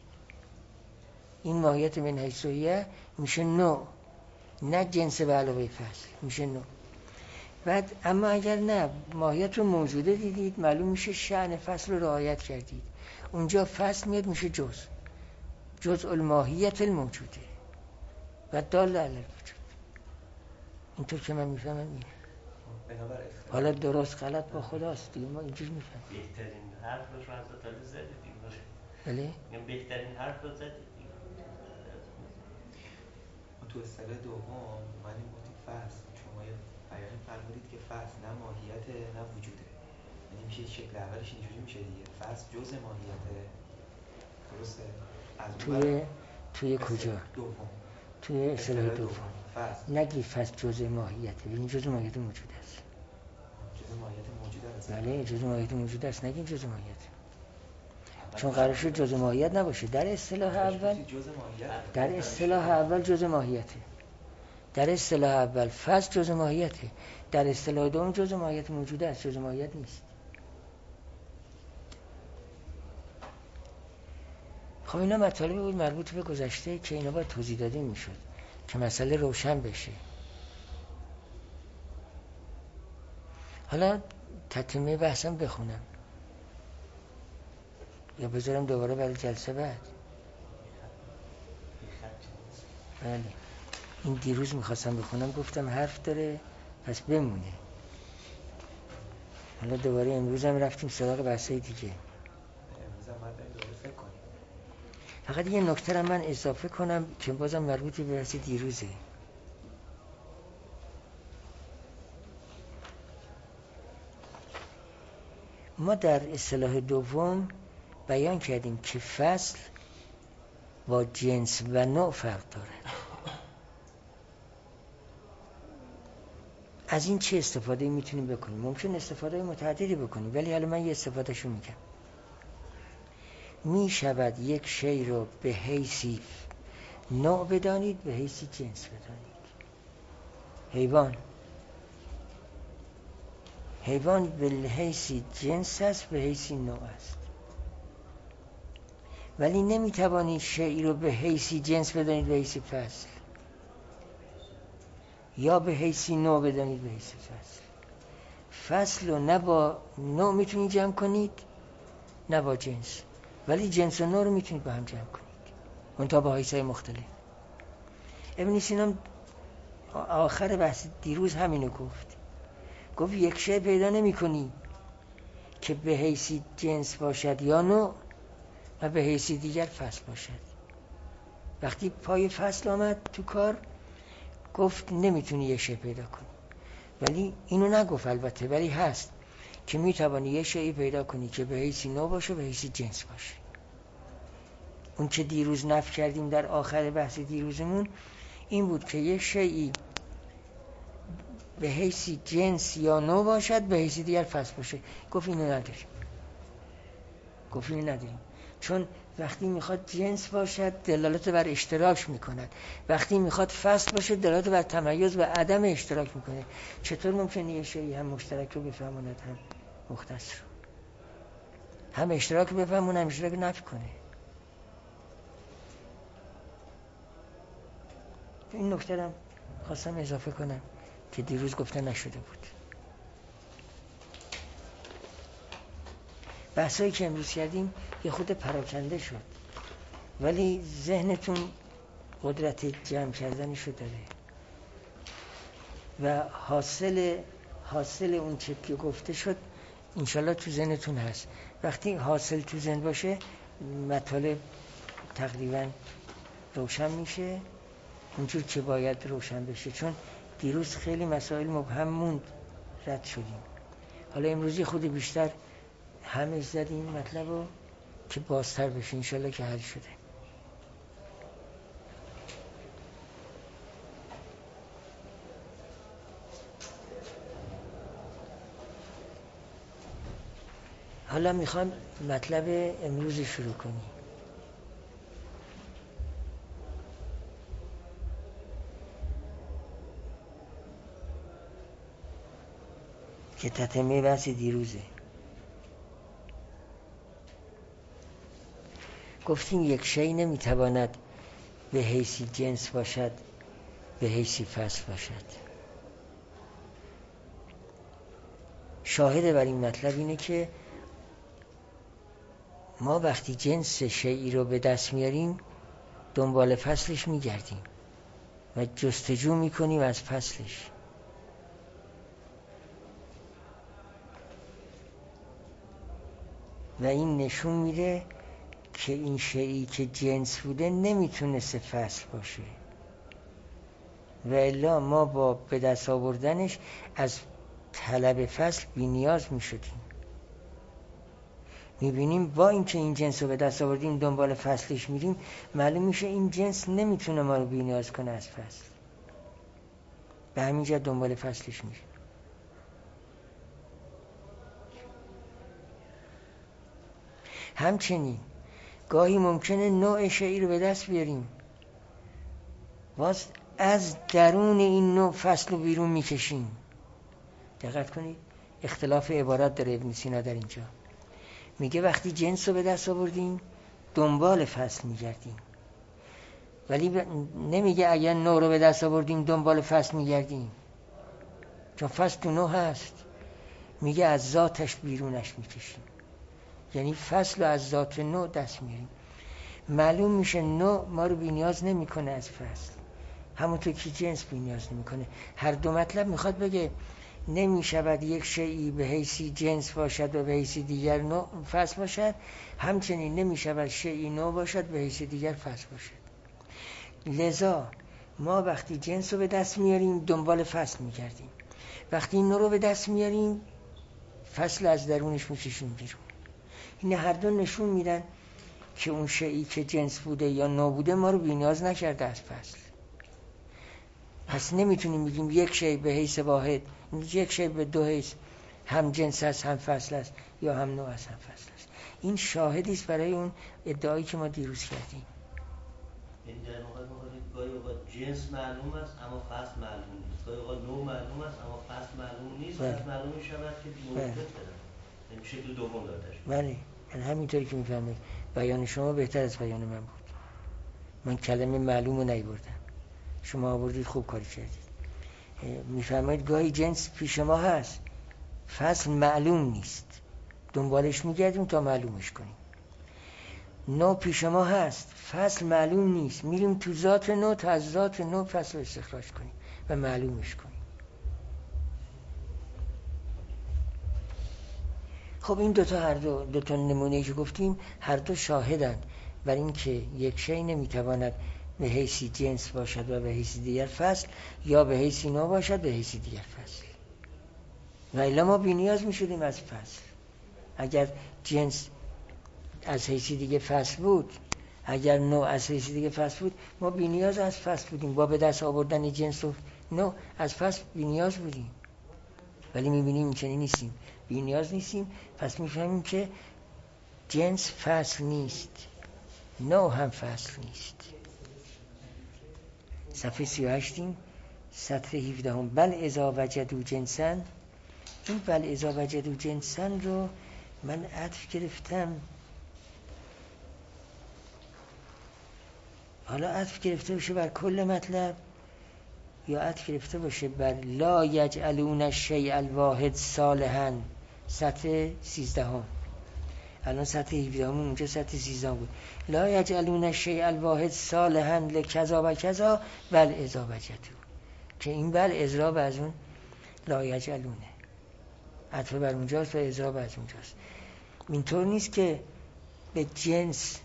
این ماهیت من حیث هیه میشه نوع، نه جنس به علاوه فصل، میشه نوع. بعد اما اگر نه ماهیت رو موجوده دیدید معلوم میشه شأن فصل رو رعایت کردید، اونجا فصل میاد میشه جزء الماهیت الموجوده و دال علی الوجود. اینطور که من میفهمم اینه. حالا درست غلط با خداست دیگه، ما اینجور میفهمیم. بهترین حرف رو حضرت علی زدید دیگه. بله؟ میگم بهترین حرف رو زدید دیگه. تو اصطلاح دوم اومدیم گفتیم فصل، شما یه بیانی فرمودید که فصل نه ماهیت نه وجوده، یعنی میشه شکل اولش اینجوری میشه دیگه، فصل جزء ماهیته، درسته؟ توی کجا؟ دوم. توی اصطلاح دوم نگی فصل جزء ماهیته، این جزء ماهیت موجود است. جزء ماهیت موجود است. بله جزء ماهیت موجود است، نگیم جزء ماهیت، چون قرار شد جزء ماهیت نباشه. در اصطلاح اول جزء ماهیته، در اصطلاح اول فصل جزء ماهیته، در اصطلاح دوم جزء ماهیت موجود است، جزء ماهیت نیست. خب اینا مطالبی بود مربوط به گذشته که اینا باید توضیح داده میشد که مسئله روشن بشه. حالا تتمه بحثم بخونم یا بذارم دوباره برای جلسه بعد؟ بله این دیروز میخواستم بخونم گفتم حرف داره پس بمونه. حالا دوباره امروز هم رفتیم سراغ بحثای دیگه. امروز هم باید دوباره فکر کنیم. فقط یه نکته رو من اضافه کنم که بازم مربوط به بحث دیروزه. ما در اصطلاح دوم بیان کردیم که فصل با جنس و نوع فرق داره. از این چه استفاده میتونیم بکنیم؟ ممکن استفاده متعددی بکنیم، ولی حالا من یه استفادهشو میگم. میشود یک شی رو به حیثی نوع بدانید، به حیثی جنس بدانید. حیوان به حیثی جنس است، به حیثی نوع است، ولی نمیتوانید شیئی رو به حیثی جنس بدانید به حیثی فصل، یا به حیثی نوع بدانید به حیثی فصل. فصل رو نه با نوع میتونید جمع کنید نه با جنس، ولی جنس و نوع رو میتونید با هم جمع کنید، منتها با حیث‌های مختلف. ابن سینا آخر بحث دیروز همینو گفت یک شی پیدا نمی کنی که به حیثی جنس باشد یا نوع و به حیثی دیگر فصل باشد. وقتی پای فصل آمد تو کار گفت نمیتونی یک شی پیدا کنی، ولی اینو نگفت البته، ولی هست که میتوانی یک شی پیدا کنی که به حیثی نوع باشه به حیثی جنس باشه. اون که دیروز نفی کردیم در آخر بحث دیروزمون این بود که یک شیئی به حیثی جنس یا نوع باشد به حیثی دیگر فصل باشه. گفت اینو نداریم. چون وقتی میخواد جنس باشد دلالت بر اشتراک میکند، وقتی میخواد فصل باشه دلالت بر تمیز و عدم اشتراک میکنه. چطور ممکنه یه شیئی هم مشترک رو بفهموند هم مختص رو، هم اشتراک رو بفهمونه هم اشتراک نفی کنه؟ این نکته رو خواستم اضافه کنم که دیروز گفته نشده بود. بحثایی که امروز کردیم یه خود پراکنده شد، ولی ذهنتون قدرت جمع کردنشو داره و حاصل اون چه که گفته شد انشالله تو ذهنتون هست. وقتی حاصل تو ذهن باشه مطالب تقریبا روشن میشه اونجور که باید روشن بشه، چون دیروز خیلی مسائل مبهم موند رد شدیم. حالا امروزی خود بیشتر همه زدیم مطلب رو که بازتر بشه، انشالله که حل شده. حالا میخوام مطلب امروز شروع کنیم که تتمه بحث دیروزه. گفتیم یک شی نمیتواند به حیثی جنس باشد به حیثی فصل باشد. شاهد بر این مطلب اینه که ما وقتی جنس شیئی رو به دست میاریم دنبال فصلش میگردیم و جستجو میکنیم از فصلش. و این نشون میده که این شیئی که جنس بوده نمیتونسته فصل باشه و الا ما با به دست آوردنش از طلب فصل بی نیاز میشدیم. میبینیم با اینکه این جنس رو به دست آوردیم دنبال فصلش میریم، معلوم میشه این جنس نمیتونه ما رو بی نیاز کنه از فصل، به همین جهت دنبال فصلش میریم. همچنین گاهی ممکنه نوع شیئی رو به دست بیاریم، باز از درون این نوع فصل رو بیرون میکشیم. دقت کنید اختلاف عبارت داره ابن سینا در اینجا. میگه وقتی جنس رو به دست آوردیم دنبال فصل میگردیم، ولی نمیگه اگر نوع رو به دست آوردیم دنبال فصل میگردیم، چون فصل تو نوع هست. میگه از ذاتش بیرونش میکشیم، یعنی فصل رو از ذات نوع دست میاریم. معلوم میشه نوع ما رو بی نیاز نمیکنه از فصل، همونطور که جنس بی نیاز نمیکنه. هر دو مطلب میخواد بگه نمی شود یک شیئی به حیثی جنس باشد و به حیثی دیگر نوع فصل باشد، همچنین نمی شود شیئی نوع باشد به حیثی دیگر فصل باشد. لذا ما وقتی جنس رو به دست میاریم دنبال فصل میگردیم، وقتی این نوع رو به دست میاریم فصل از درونش میکشیم بیرون. این هر دو نشون میدن که اون شیئی که جنس بوده یا نوع بوده ما رو بی نیاز نکرده از فصل. پس نمیتونیم بگیم یک شیء به حیث واحد، یک شیء به دو حیث هم جنس است هم فصل است یا هم نوع است هم فصل است. این شاهدی است برای اون ادعایی که ما دیروز کردیم. این در واقع گاهی اوقات جنس معلوم است اما فصل معلوم نیست، گاهی اوقات نوع معلوم است اما فصل معلوم نیست، پس معلوم شود که موجود دارد. این شکل دوم دادش. بله، یعنی همینطوری که میفهمید بیان شما بهتر از بیان من بود. من کلمه معلوم رو نیاوردم، شما آوردید، خوب کاری کردید. میفهمید گاهی جنس پیش ما هست، فصل معلوم نیست، دنبالش میگردیم تا معلومش کنیم. نوع پیش ما هست، فصل معلوم نیست، میریم تو ذات نوع تا از ذات نوع فصل استخراج کنیم و معلومش کنیم. خب این هر دو نمونه‌ای که گفتیم هر دو شاهدند بر این که یک شیء نمیتواند به حیثی جنس باشد و به حیثی دیگر فصل، یا به حیثی نوع باشد به حیثی دیگر فصل. و الا ما بی نیاز میشدیم از فصل. اگر جنس از حیثی دیگه فصل بود، اگر نوع از حیثی دیگه فصل بود، ما بی نیاز از فصل بودیم. با به دست آوردن جنس و نوع از فصل بی نیاز بودیم. ولی میبینیم این چنین نیستیم، بی نیاز نیستیم. پس میفهمیم که جنس فصل نیست، نوع هم فصل نیست. صفحه 38 سطر 17 بل اذا وجدوا جنسا. این بل اذا وجدوا جنسا رو من عطف گرفتم، حالا عطف گرفته باشه بر کل مطلب یا عطف گرفته باشه بر لا یجعلون الشیء الواحد صالحا. سطر 13 الان سطر 17 اونجا سطر 13 بود. لا یجعلون الشیء الواحد صالحا لکذا و کذا بل اذا وجدوا، که این بل اضراب از اون لا یجعلونه، عطف بر اونجاست و اضراب از اونجاست. اینطور نیست که به جنس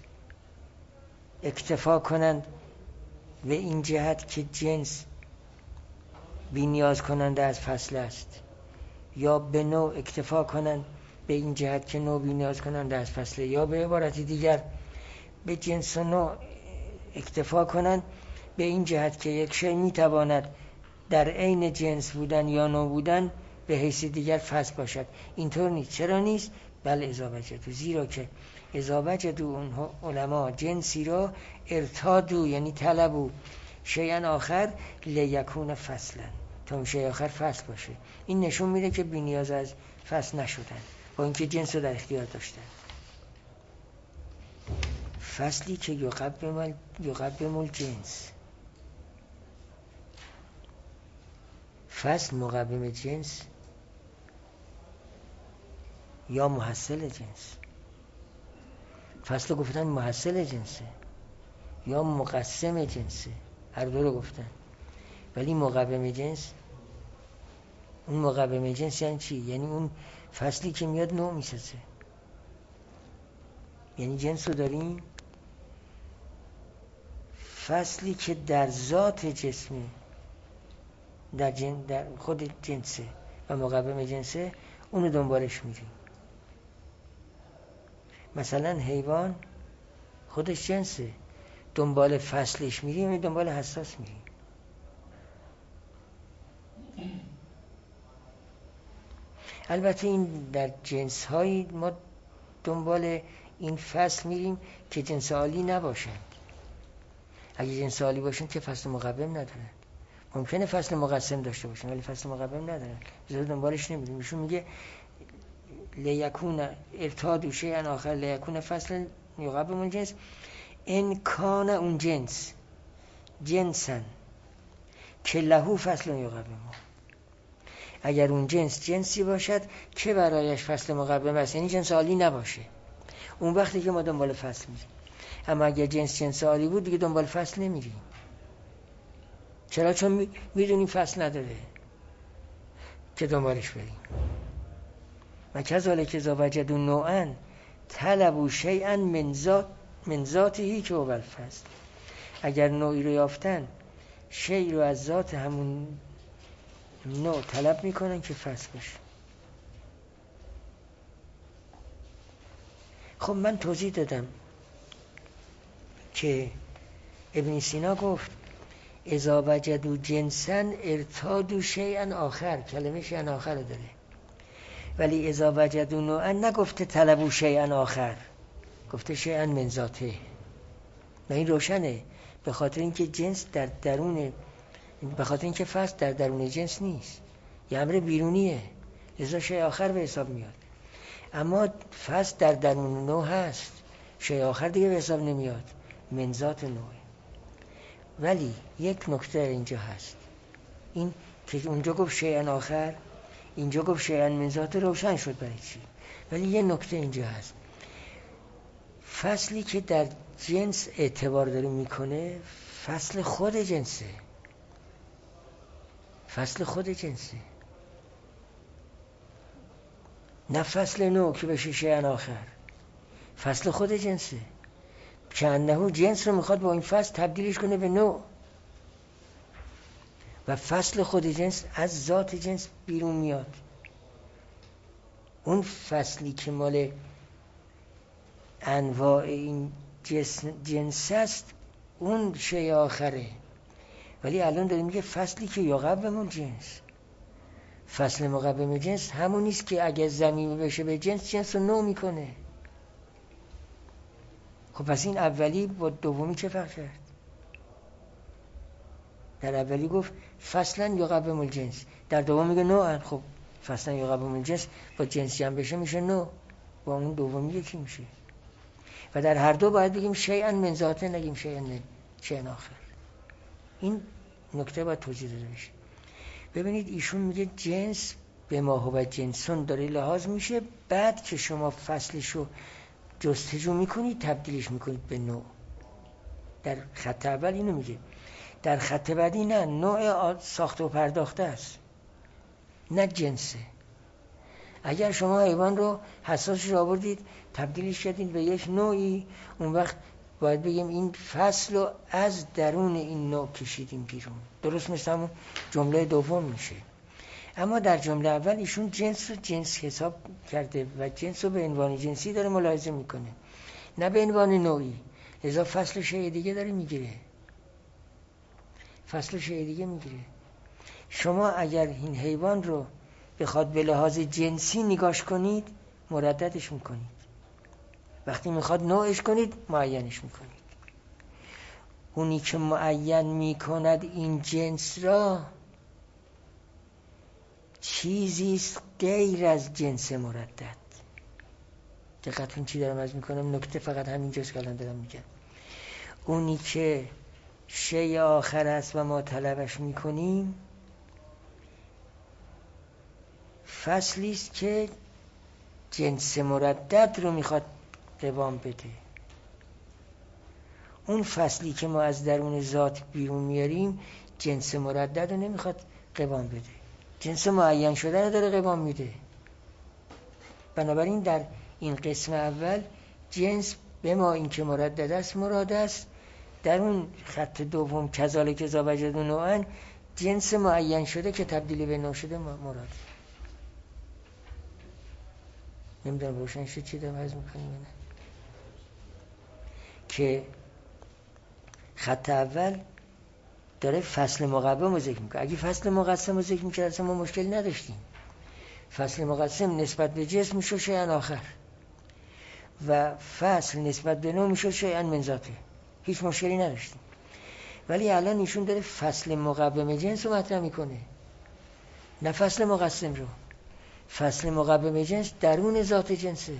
اکتفا کنند به این جهت که جنس بی نیاز کننده از فصل است، یا به نوع اکتفا کنند به این جهت که نوع بی نیاز کننده از فصل، یا به عبارت دیگر به جنس و نوع اکتفا کنند به این جهت که یک شیء میتواند در عین جنس بودن یا نوع بودن به حیث دیگر فصل باشد. اینطور نیست. چرا نیست؟ بل اذا وجدوا، زیرا که اذا وجدوا اون علما جنسی را ارتادو یعنی طلبو شیئا آخر لیکون فصلا، تا اون شیء آخر فصل باشه. این نشون میده که بی نیاز از فصل نشدن، با اینکه جنس رو در اختیار داشتن. فصلی که یقبم الجنس، فصل مقوم جنس یا محصل جنس. فصل گفتن محصل جنسه یا مقسم جنسه، هر دو رو گفتن. ولی مقوم جنس، اون مقوم جنس یعنی چی؟ یعنی اون فصلی که میاد نوع میسازه. یعنی جنس رو داریم، فصلی که در ذات جسمه، در خود جنسه و مقوم جنسه، اونو دنبالش میریم. مثلا حیوان خودش جنسه، دنبال فصلش میریم، دنبال حساس میریم. البته این در جنس هایی ما دنبال این فصل میریم که جنس عالی نباشند. اگه جنس عالی باشن که فصل مقوم ندارن. ممکنه فصل مقسم داشته باشن ولی فصل مقوم ندارن، زیرا دنبالش نمیریم. ایشون میگه لیکون ارتاد شیئا آخر لیکون فصل یقوم الجنس ان کان اون جنس جنسن که له فصل یقوم، اگر اون جنس جنسی باشد که برایش فصل مقوم است، یعنی جنس عالی نباشه، اون وقتی که ما دنبال فصل میریم. اما اگر جنس عالی بود دیگه دنبال فصل نمیریم. چرا؟ چون میدونیم فصل نداره که دنبالش بریم. و کذالک اذا وجدوا نوعا طلبوا شیئا من ذاته که هو الفصل. اگر نوعی رو یافتن، شیء رو از ذات همون نوع طلب میکنن که فصل باشه. خب من توضیح دادم که ابن سینا گفت اذا وجدوا جنسا ارتادوا شیئا آخر، کلمه شیئا آخر رو داره، ولی اذا وجدوا نوعا نگفته طلبوا شیئا آخر، گفته شیئا من ذاته. و این روشنه، به خاطر اینکه جنس در درون، به خاطر اینکه فصل در درون جنس نیست، یه امر بیرونیه، لذا شیء آخر به حساب میاد. اما فصل در درون نوع هست، شیء آخر دیگه به حساب نمیاد، من ذات نوع. ولی یک نکته اینجا هست، این که اونجا گفت شیئا آخر، اینجا گفت شیئا من ذات، روشن شد برای چی. ولی یه نکته اینجا هست، فصلی که در جنس اعتبار داره میکنه فصل خود جنسه، فصل خود جنسه، نه فصل نوع که بشه شیئا آخر، فصل خود جنسه. کأنه جنس رو میخواد با این فصل تبدیلش کنه به نوع، و فصل خود جنس از ذات جنس بیرون میاد. اون فصلی که مال انواع این جنس است اون شیء آخره. ولی الان داریم میگه فصلی که یقوم الجنس، فصل مقوم جنس همون نیست که اگه ضمیمه بشه به جنس، جنس رو نوع میکنه. خب پس این اولی با دومی چه فرق کرد؟ در اولی گفت فصلا یقوم الجنس، در دوم میگه نوعا. خب فصلا یقوم الجنس با جنس جمع بشه میشه نوع، با اون دومی یکی میشه. و در هر دو باید بگیم شیئا من ذاته، نگیم شیئا من شیئا آخر. این نکته باید توضیح داده بشه. ببینید ایشون میگه جنس به ما هو جنسون داره لحاظ میشه، بعد که شما فصلشو جستجو میکنید تبدیلش میکنید به نوع. در خط اول اینو میگه، در خط بعدی نه، نوع ساخته و پرداخته است، نه جنسه. اگر شما حیوان رو حساسش آوردید تبدیلش کردید به یک نوعی، اون وقت باید بگیم این فصل رو از درون این نوع کشیدیم بیرون، درست مثل همون جمله دوم میشه. اما در جمله اول ایشون جنس رو جنس حساب کرده و جنس رو به عنوان جنسی داره ملاحظه میکنه، نه به عنوان نوعی. لذا فصل شیء دیگه داره میگیره، فصل شیء دیگه میگیره. شما اگر این حیوان رو بخواد به لحاظ جنسی نگاش کنید مرددش میکنید، وقتی میخواد نوعش کنید معینش میکنید. اونی که معین میکند این جنس را چیزیست غیر از جنس مردد. دقیقتون چی دارم عرض میکنم؟ نکته فقط همینجاست که الان دارم میگم. اونی که شیء آخر است و ما طلبش میکنیم فصلی است که جنس مردد رو میخواد قوام بده. اون فصلی که ما از درون ذات بیرون میاریم جنس مردد رو نمیخواد قوام بده، جنس معین شده رو داره قوام میده. بنابراین در این قسم اول جنس به ما این که مردد است مراد است، در اون خط دوم کذالک اذا وجدوا نوعا جنس معین شده که تبدیل به نوع شده مراد. نمیدونم روشن شد چی دارم عرض میکنیم؟ که خط اول داره فصل مقوم رو ذکر میکنه. اگه فصل مقسم رو ذکر میکرد اصلا ما مشکلی نداشتیم. فصل مقسم نسبت به جسم میشه شیئا آخر و فصل نسبت به نوع میشه شیئا من ذاته، هیچ مشکلی نداشتیم. ولی الان ایشون داره فصل مقوم جنس رو مطرح میکنه، نه فصل مقسم رو. فصل مقوم جنس درون ذات جنسه،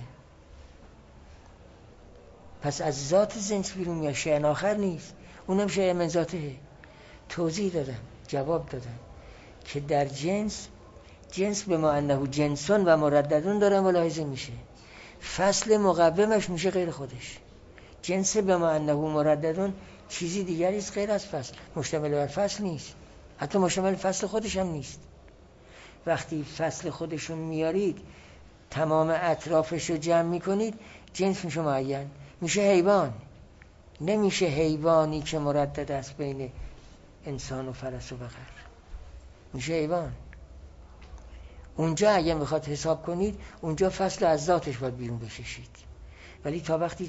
پس از ذات جنس بیرون میاد، شیئا آخر نیست، اونم شیئا من ذاته. توضیح دادم، جواب دادم که در جنس به ما انه جنسون و مرددون داره ملاحظه میشه. فصل مقومش میشه غیر خودش. جنس به ما انه مرددون چیزی دیگری است غیر از فصل، مشتمل بر فصل نیست، حتی مشتمل فصل خودش هم نیست. وقتی فصل خودشون میارید تمام اطرافش رو جمع میکنید، جنس میشه معین، میشه حیوان. نمیشه حیوانی که مردد است بین انسان و فرس و بقر، میشه حیوان. اونجا اگه میخواد حساب کنید اونجا فصل از ذاتش باید بیرون بکشید. ولی تا وقتی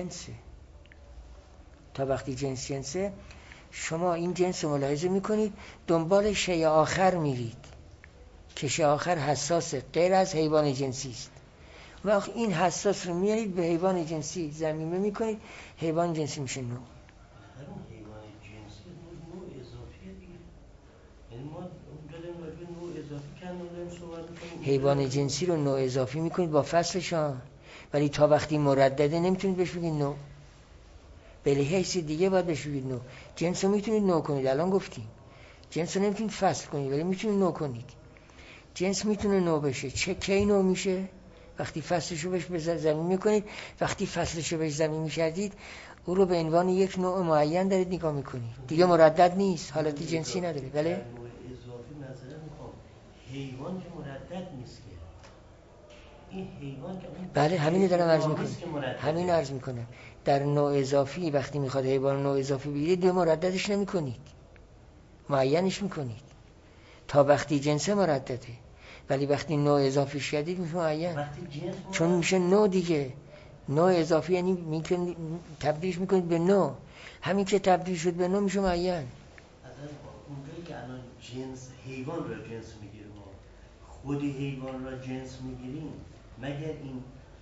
جنس جنسه شما این جنس رو ملاحظه میکنید، دنبال شیء آخر میرید که شیء آخر حساس غیر از حیوان جنسی است. وقت این حساس رو میارید به حیوان جنسی ضمیمه میکنید، حیوان جنسی میشه نوع. همون حیوان جنسی نوع اضافیه دیگه. یعنی ما اونجا داریم راجع به نوع اضافی کنیم صحبت میکنیم. حیوان جنسی رو نوع اضافی میکنید با فصلشان، ولی تا وقتی مردده نمیتونید بهش بگید نوع. به حیث دیگه باید بهش بگید نوع. جنس رو میتونید نوع کنید، الان گفتیم جنس رو نمیتونید فصل کنید ولی میتونید نوع کنید. جنس میتونه نوع بشه. چه کی نوع میشه؟ وقتی فصلش رو بهش زمین میکنید. وقتی فصلش رو بهش زمین میکردید او رو به عنوان یک نوع معین دارید نگاه میکنید، دیگه مردد نیست، حالت جنسی نداره. بله نوع اضافی مثلا میخوام حیوان که مردد نیست که این حیوان که بله همینو دارم عرض میکنم. در نوع اضافی وقتی میخواد حیوان نوع اضافی بگیرید دیگه مرددش نمیکنید، معینش میکنید تا وقتی جنس مردده. ولی وقتی نوع اضافی شدید میشه معین، چون میشه نوع دیگه. نوع اضافی یعنی میکنید تبدیلش میکنید به نوع، همین که تبدیل شد به نوع میشه معین. اصلا اونجایی که الان جنس حیوان را جنس میگیریم، خود حیوان را جنس میگیریم، مگر این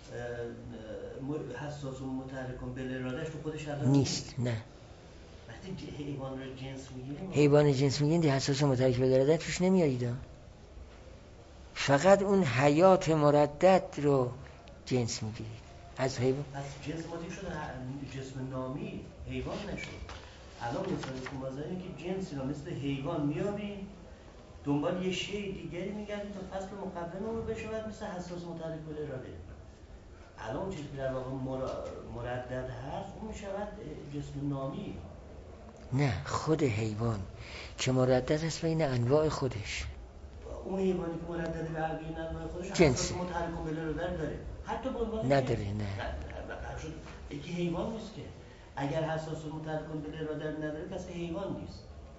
حساس و متحرکون بالارادهش تو خودش الان نیست؟ نه. وقتی حیوان را جنس میگیریم، حیوان جنس میگیریم دی حساس و متحرک بالارادهش توش نمیارید، فقط اون حیات مردد رو جنس میگیرید از حیوان. پس جنس ماتی شده جسم نامی حیوان نشد. الان مثلا که مازنی که جنسی رو مثل حیوان میابیم دنبال یه شیء دیگری میگردیم تا فصل مقدمه رو بشود مثل حساس متحرک بالاراده. الان چیزی که در واقع مردد هست اون میشود جسم نامی. نه، خود حیوان که مردد است بین انواع خودش. اون حیوانی که مردد بین انواع خودش جنس حساس متحرک بالاراده داره. حتی به عنوان نداره. نه یکی حیوان نیست که. اگر حساس و متحرک بالاراده نداره پس حیوان نیست.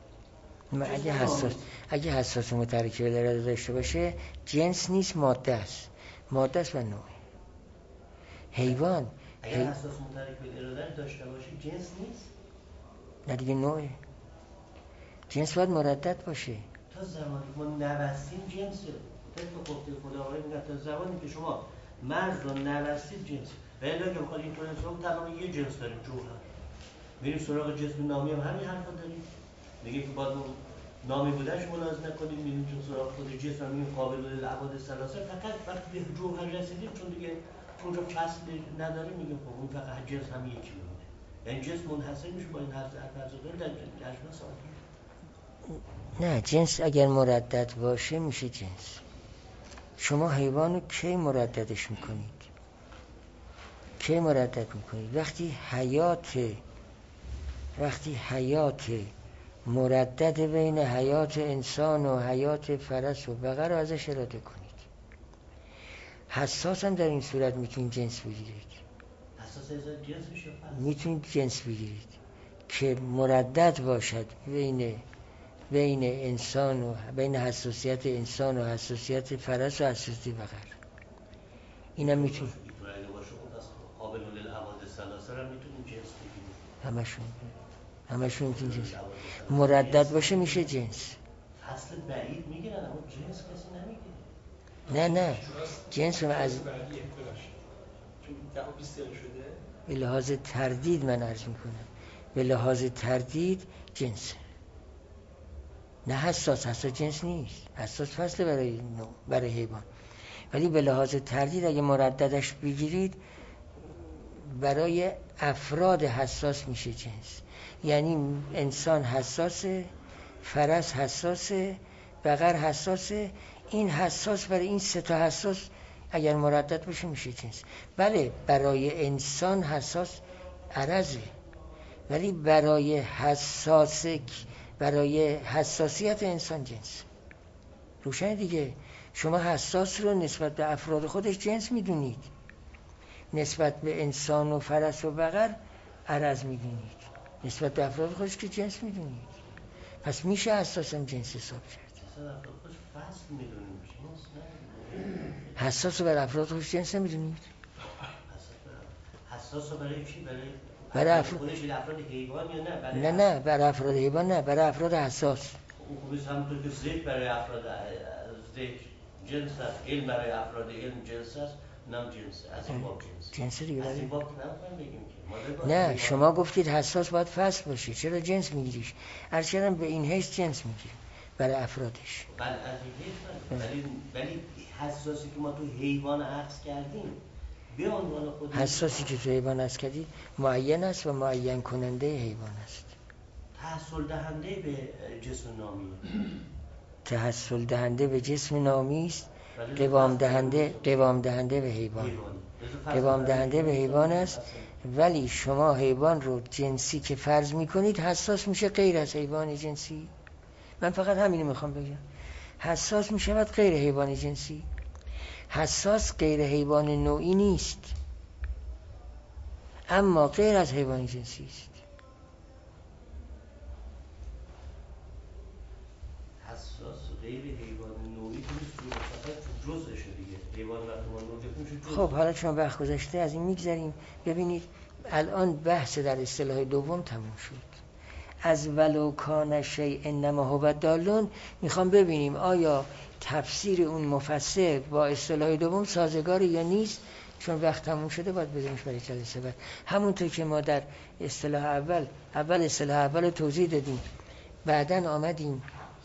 اگه حساس و متحرک بالاراده داشته باشه جنس نیست، ماده است و نوع. حیوان اگر حساس متحرک بالاراده داشته باشه جنس نیست، نه دیگه نوعه. جنس باید مردد باشه. تا زمانی که ما نبستیم جنسه. طبق گفته خداوند میگه تا زمانی که شما مرز رو نبستید جنس. ولی اگه بخواد اینطور حساب تمام یه جنس داریم جوهر. میریم سراغ جسم نامی هم همین حرفا داریم. میگه که باید نامی بودنش ملاحظه نکنیم، میریم چون سراغ خود جسم میگیم قابل للابعاد ثلاثه. فقط وقتی به جوهر رسیدیم چون دیگه اونجا چسب نداره میگیم خب اون فقط جنس هم یکی میمونه. یعنی جسم منحصر میشه با این حرف در جشن ساعتی. نه، جنس اگر مردد باشه میشه جنس. شما حیوانو کی مرددش میکنید؟ وقتی حیات مردد بین حیات انسان و حیات فرس و بقر رو ازش اراده کنید. حساس هم در این صورت میتونید جنس بگیرید. حساس جنس میشه؟ میتونید جنس بگیرید که مردد باشد بین انسان و بین حساسیت انسان و حساسیت فرس و حساسیت بقر. اینم میتونید. قابل للابعاد ثلاثه رو میتونید جنس بگیرید. همشون میتونید جنس. مردد باشه میشه جنس. اصل بعید میگیرن اما جنس کسی نمیگیره. نه جنس رو از به لحاظ تردید من عرض میکنم، به لحاظ تردید جنس. نه حساس جنس نیست، حساس فصل برای حیوان. ولی به لحاظ تردید اگه مرددش بگیرید برای افراد حساس میشه جنس. یعنی انسان حساسه، فرس حساسه، بقر حساسه. این حساس برای این سه تا حساس اگر مردد بشه میشه جنس. بله برای انسان حساس عرضه، ولی برای حساسیت انسان جنس روشن دیگه. شما حساس رو نسبت به افراد خودش جنس میدونید، نسبت به انسان و فرس و بقر عرض میدونید، نسبت به افراد خودش که جنس میدونید. پس میشه حساسم جنس حساب کرد. حساس رو برای افراد خودش جنس نمیدونید؟ حساس رو برای چی؟ برای افراد حیوان یا نه نه؟ نه برای افراد حیوان نه، برای افراد حساس. اون خب همونطور که ذکر برای افراد ذکر جنس است، علم برای افراد علم جنس است، نم جنس از این باب جنس دیگه از این برای باب نمیخوایم بگیم که نه. شما گفتید حساس باید فصل باشه، چرا جنس میگیریش؟ عرض کردم به این حیث جنس میگیریم برای افرادش. بله از این حیث ولی حساسی که ما تو حیوان عکس کردیم به عنوان خود حساسی که تو حیوان عکس کردی معین است و معین کننده حیوان است. تحصل دهنده به جسم نامی، تحصل دهنده به جسم نامی است، قوام دهنده به حیوان، قوام دهنده به حیوان است. ولی شما حیوان رو جنسی که فرض میکنید حساس میشه غیر از حیوان جنسی. من فقط همینو میخوام بگم، حساس میشود غیر حیوان جنسی. حساس غیر حیوان نوعی نیست، اما غیر از حیوان جنسی است. حساس غیر حیوان نوعی نیست، جزءشه دیگه. حیوان وقتی ما نوعی جزء. خب حالا چون وقت گذشته از این میگذریم. ببینید الان بحث در اصطلاح دوم تموم شد. از ولو کان شیء انما هو دالون میخوام ببینیم آیا تفسیر اون مفسر با اصطلاح دوم سازگار یا نیست. چون وقت تموم شده باید بذاریمش برای جلسه بعد. همونطور که ما در اصطلاح اول اصطلاح اول توضیح دادیم، بعدن آمدیم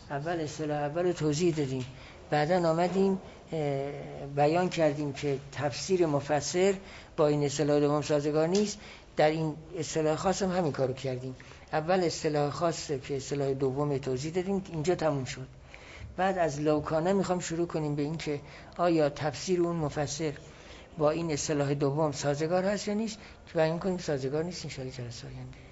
بعدن آمدیم بیان کردیم که تفسیر مفسر با این اصطلاح دوم سازگار نیست. در این اصطلاح خاص هم همین کارو کردیم. اول اصطلاح خاص که اصطلاح دوم توضیح دادیم، اینجا تموم شد. بعد از لوکانه میخوام شروع کنیم به این که آیا تفسیر اون مفسر با این اصطلاح دوم سازگار هست یا نیست، که بیان کنیم سازگار نیست. ان شاء الله جلسه آینده